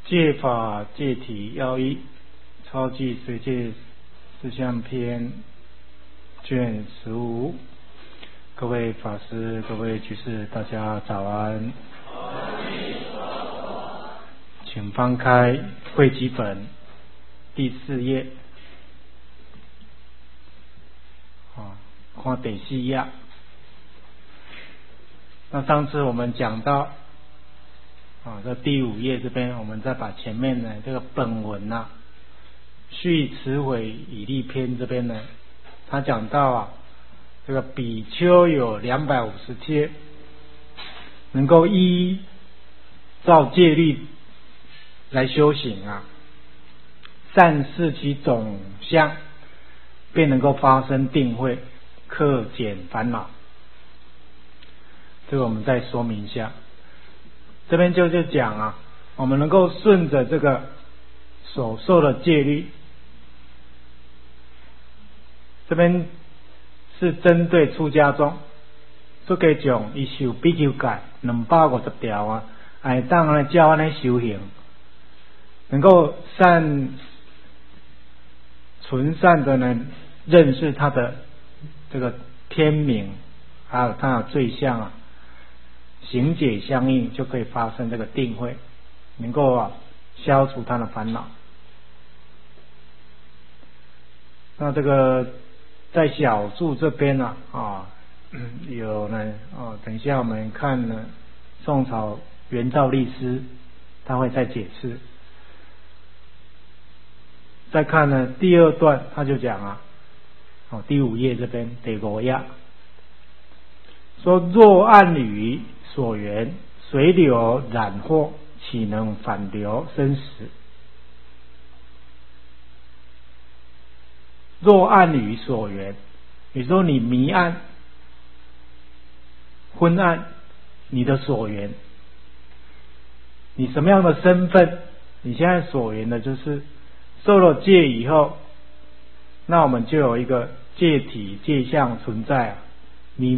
戒法戒体要义，超记随戒四项篇卷15。各位法师、各位居士，大家早安。请翻开汇集本第4页，看第4页。那上次我们讲到这第5页这边，我们再把前面的这个本文续持毁以利篇这边呢，他讲到这个比丘有250戒，能够依照戒律来修行善视其总相，便能够发生定慧，克减烦恼。这个我们再说明一下。这边就讲我们能够顺着这个所受的戒律，这边是针对出家众，这个种伊受比丘戒250条会当呢照安尼修行，能够纯善的呢认识他的这个天命，还有他的罪相行解相应，就可以发生这个定慧，能够消除他的烦恼。那这个在小注这边有呢等一下我们看呢宋朝元照律师他会再解释。再看呢第2段，他就讲第5页这边第5页说：若按于所缘随流染惑，岂能反流生死？若按于所缘，比如说你迷暗、昏暗，你的所缘，你什么样的身份？你现在所缘的就是受了戒以后，那我们就有一个戒体戒相存在你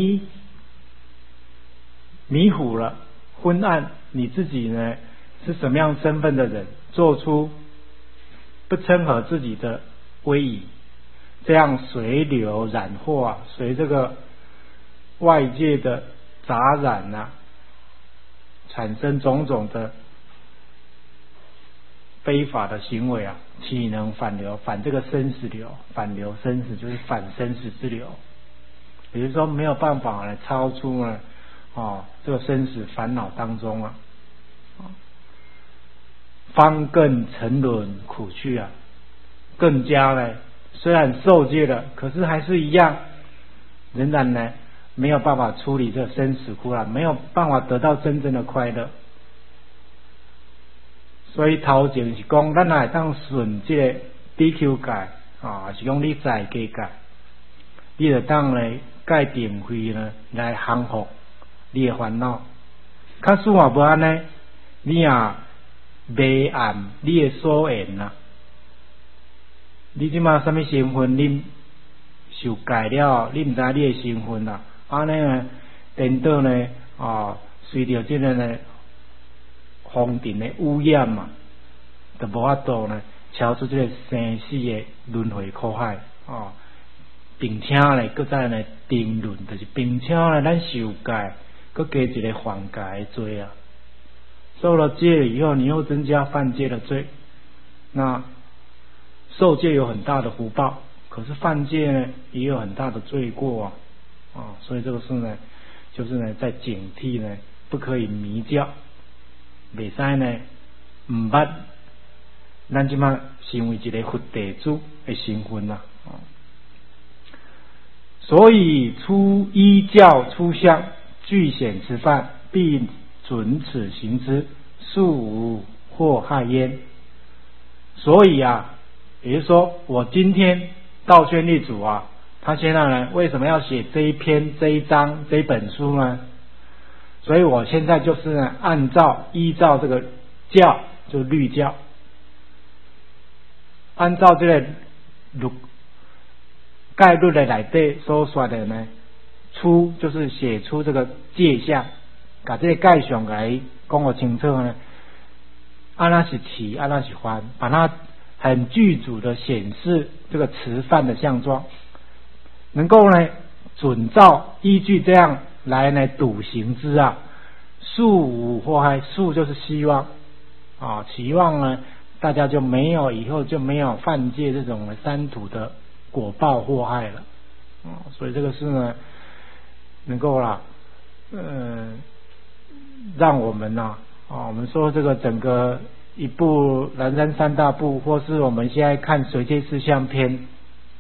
迷糊了，昏暗，你自己呢是什么样身份的人，做出不称合自己的威仪，这样随流染惑随这个外界的杂染产生种种的非法的行为岂能反流？反这个生死流，反流生死就是反生死之流，也就是说没有办法来超出这个生死烦恼当中方更沉沦苦趣更加呢，虽然受戒了，可是还是一样，仍然呢没有办法处理这生死苦没有办法得到真正的快乐。所以头前是讲咱会当顺这个比丘戒还是讲你在戒戒，你就当呢戒定慧呢来降伏你的烦恼。假使无安呢，你迷暗你的所缘你即马什么身份，你受戒了，你唔知你的身份安尼呢，颠倒呢随着这个呢风尘的污染就无法度呢超出这个生死的轮回苦海并且呢搁再呢定论，就是并且呢咱受戒搁加一个犯戒的罪受了戒以后，你又增加犯戒的罪。那受戒有很大的福报，可是犯戒呢也有很大的罪过所以这个是呢就是呢在警惕呢不可以迷教，袂使呢唔捌咱即马成为一个佛弟子的身份所以依教出相，具显此犯，必准此行之，素无祸害焉。所以也就是说，我今天道宣律主他现在呢为什么要写这一篇、这一章、这一本书呢？所以我现在就是呢依照这个教，就律教，按照这个戒律的内底所说的呢，就是写出这个戒相，把这个戒相来讲得清楚呢， 那是起，那是还，把它很具足的显示这个持犯的相状，能够呢准照依据这样来呢笃行之啊，速无祸害。速就是希望啊，期望呢大家就没有以后就没有犯戒这种三途的果报祸害了所以这个是呢能够啦让我们我们说这个整个一部南山三大部，或是我们现在看随戒事项篇，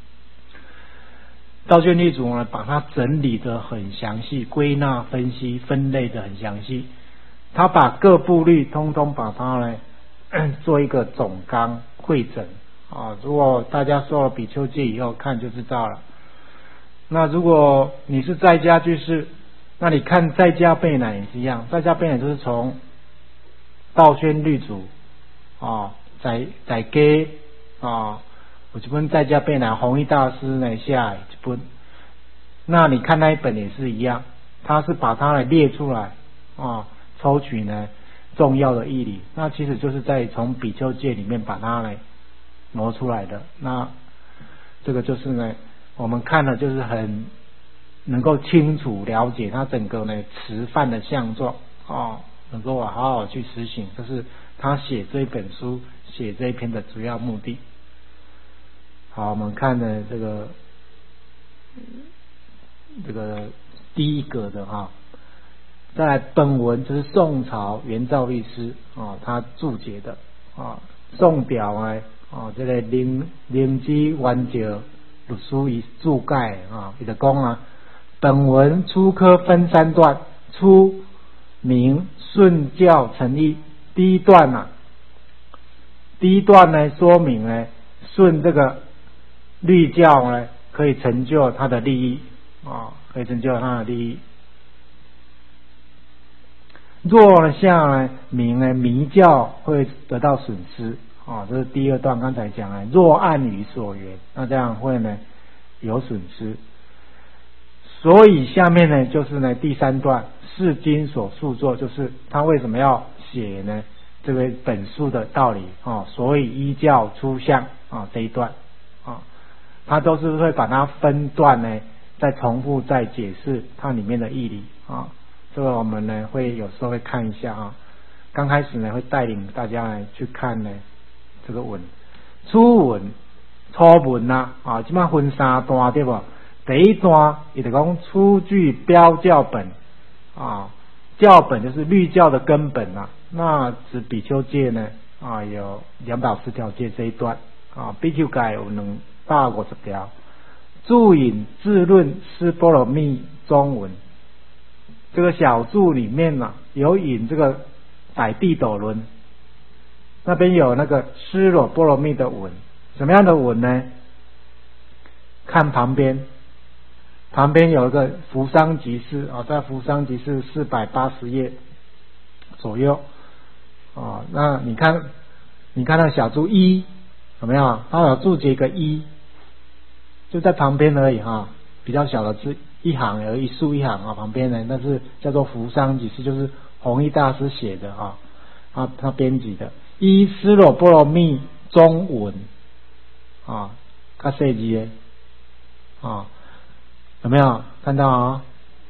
道卷律主呢把它整理的很详细，归纳分析分类的很详细，他把各部律通通把它呢做一个总纲汇整如果大家受了比丘戒以后看就知道了。那如果你是在家居士，那你看在家备乃也是一样，在家备乃就是从道宣律主在家有一本在家备乃弘一大师呢下来一本，那你看那一本也是一样，他是把它来列出来抽取呢重要的义理，那其实就是在从比丘戒里面把它来挪出来的。那这个就是呢我们看了就是很能够清楚了解他整个呢持犯的相状能够好好去实行，这是他写这一本书写这一篇的主要目的。好，我们看呢这个第一个的再来本文就是宋朝元照律师他注解的宋表这个灵机圆照律师以注解他就讲本文初科分三段，初明顺教成义。第一段呢说明呢顺这个律教呢可以成就他的利益可以成就他的利益。若像呢明呢迷教会得到损失这是第二段刚才讲若暗语所缘，那这样会呢有损失。所以下面呢就是呢第三段是经所述作，就是他为什么要写呢这个本书的道理所以依教出相这一段他都是会把它分段呢再重复再解释它里面的义理这个我们呢会有时候会看一下刚开始呢会带领大家呢去看呢这个文初文基本上分三段对不？第一段也就讲出具标教本教本就是律教的根本那指比丘戒呢有240条戒这一段比丘戒有250条。注引自论斯波罗蜜中文，这个小注里面有引这个百地斗轮，那边有那个斯罗波罗蜜的文，什么样的文呢？看旁边有一个扶桑集释在扶桑集释480页左右那你看那小注一有没有？它有注解一个一，就在旁边而已比较小的字，一行而已，竖一行旁边呢那是叫做扶桑集释，就是弘一大师写的他编辑的一斯罗波罗蜜中文较细字的有没有看到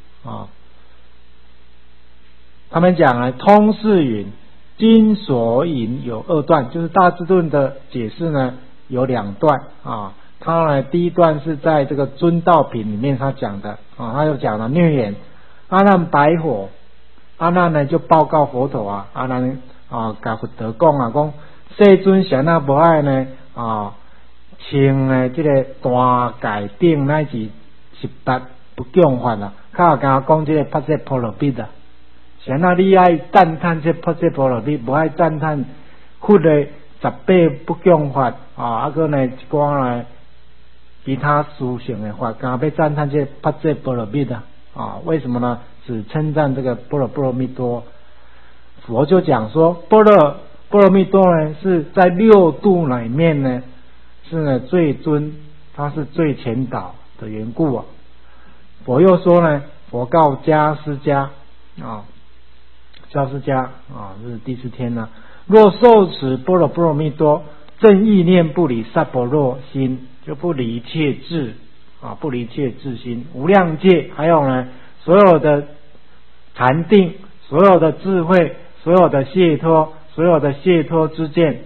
他们讲通释云经所引有2段，就是大智论的解释呢有2段他呢第一段是在这个尊道品里面他讲的他就讲了虐言阿难白火，阿难呢就报告佛陀阿难跟佛陀讲世尊谁那不爱呢穿呢这个大戒顶乃至18不共法较敢讲这个帕塞婆罗蜜谁那你爱赞叹这帕塞婆罗蜜，不爱赞叹佛的18不共法个呢一寡呢其他殊胜的话，敢要赞叹这帕塞婆罗蜜为什么呢？只称赞这个波罗蜜多。佛就讲说波罗蜜多呢是在6度里面呢是呢最尊，它是最前导的缘故佛又说呢，佛告迦尸迦迦尸迦这是第4天若受持般若波罗蜜多，正意念不离萨婆若心，就不离切智不离切智心，无量界，还有呢所有的禅定，所有的智慧，所有的解脱，所有的解脱之见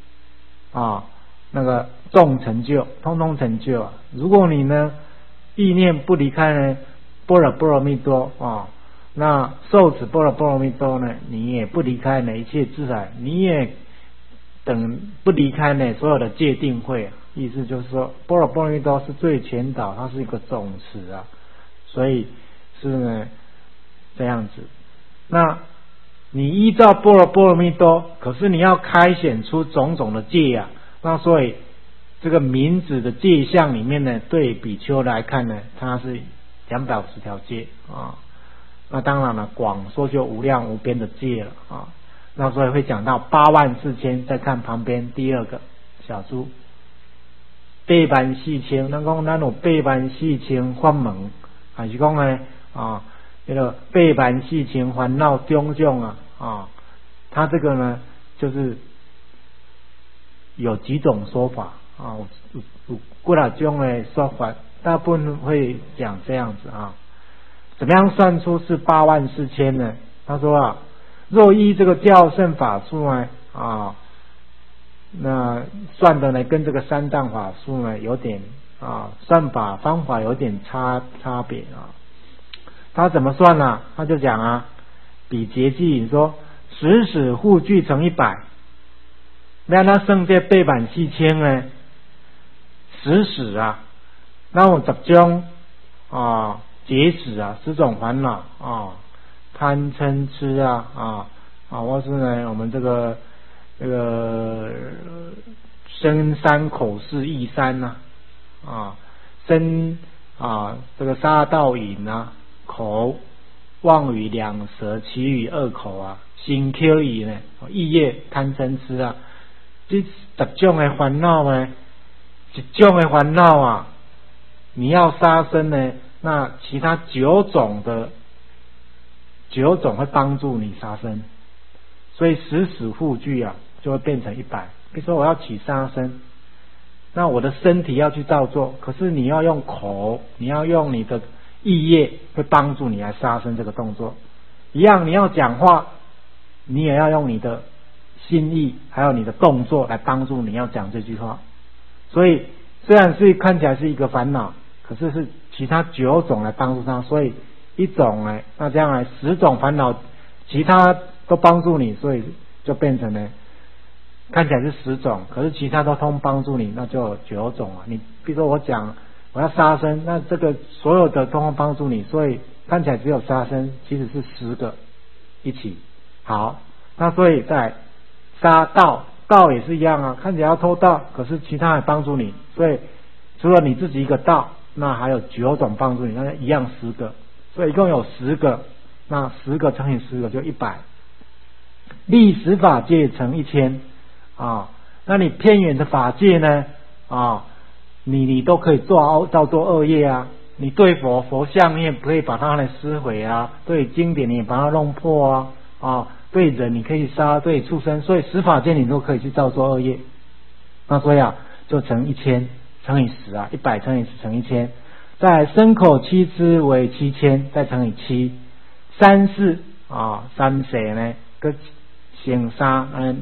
那个众成就，通通成就如果你呢意念不离开呢般若波罗蜜多那受持般若波罗蜜多呢，你也不离开呢一切自在，你也不离开呢所有的戒定慧意思就是说，般若波罗蜜多是最全导，它是一个总持所以是呢这样子。那你依照般若波罗蜜多，可是你要开显出种种的戒那所以这个名字的戒相里面呢，对比丘来看呢，它是250条戒那当然了，广说就无量无边的戒了那所以会讲到84000，再看旁边第二个小珠84000，咱讲咱有84000法门，还是讲呢那个84000烦恼种种它这个呢就是有几种说法有几啊种的说法，大部分会讲这样子怎么样算出是84000呢？他说若依这个教圣法术呢那算的呢跟这个三藏法术呢有点算法方法有点差别他怎么算呢？他就讲比劫记引说十使互具成100，那算这84000呢十使那有10种结使10种烦恼贪嗔痴或是呢我们这个身三口四意三身这个杀盗淫口妄语两舌绮语二口心口意呢意业贪嗔痴这10种的烦恼呢，一种的烦恼你要杀生呢，那其他9种会帮助你杀生，所以十使互具就会变成100。比如说我要起杀生，那我的身体要去照做，可是你要用口，你要用你的意业会帮助你来杀生这个动作一样，你要讲话，你也要用你的心意还有你的动作来帮助你要讲这句话。所以虽然是看起来是一个烦恼，可是是其他9种来帮助他，所以一种呢，那这样10种烦恼其他都帮助你，所以就变成呢看起来是10种，可是其他都通帮助你，那就有9种你比如说我讲我要杀生，那这个所有的通帮助你，所以看起来只有杀生，其实是10个一起。好，那所以在杀盗也是一样看起来要偷盗，可是其他也帮助你，所以除了你自己一个盗，那还有9种帮助你，那一样10个，所以一共有10个，那10个乘以10个就100。立十法界乘1000那你偏远的法界呢你都可以造作恶业你对佛像你也可以把它来撕毁对经典你也把它弄破对人你可以杀，对畜生，所以十法界你都可以去造作恶业。那所以就乘1000乘以10100乘以10乘1000，再身口七支为7000，再乘以7，三世三世呢跟乘3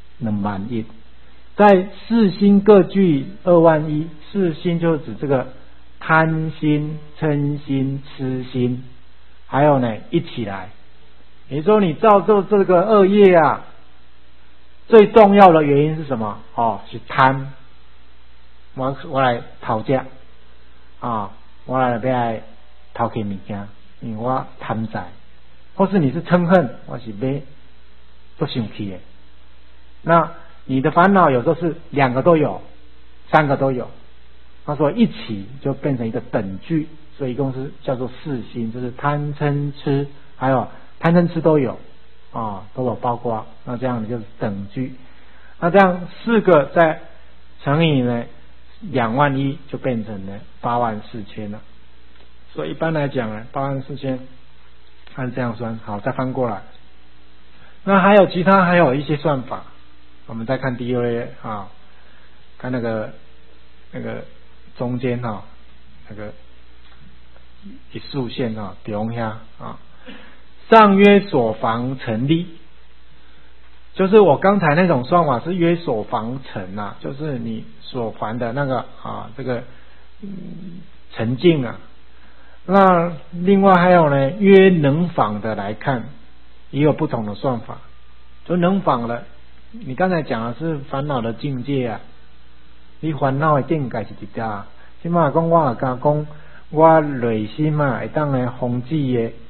20000，在四心各具21000，四心就指这个贪心、嗔心、痴心，还有呢一起来。也就是说你造作这个恶业最重要的原因是什么是贪。我来讨价我来讨起物件，因为我贪财，或是你是嗔恨，我是要做生气的。那你的烦恼有时候是2个都有，3个都有，他说一起就变成一个等距，所以一共是叫做四心，就是贪嗔痴，还有贪嗔痴都有都有包括，那这样就是等距。那这样4个再乘以呢21000，就变成了84000了。所以一般来讲呢，84000按这样算。好，再翻过来， 那还有其他还有一些算法，我们再看第二页啊，看那个中间哈，那个一竖线啊，中下啊，上约所房成立，就是我刚才那种算法是约所房成啊，就是你所还的那个啊这个成净啊。那另外还有呢，约能访的来看，也有不同的算法。就能访了，你刚才讲的是烦恼的境界啊，你烦恼的境界是一家。起码讲我甲讲，我内心啊会当来防止的